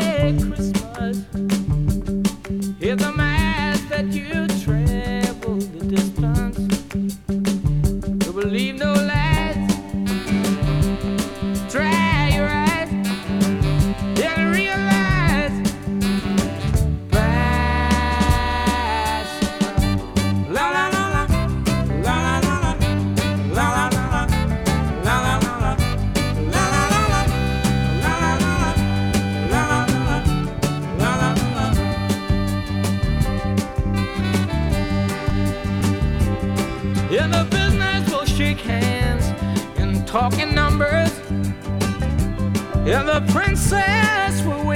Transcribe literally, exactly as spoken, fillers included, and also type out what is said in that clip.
say Christmas is the mass that you travel the distance to believe no lies. Dry your eyes and realize price. La la la la, la la la la, la la la la, la la la la, la la la la, la la la la, la la la la, la la la. In the business we'll shake hands and talk in numbers. And the princess will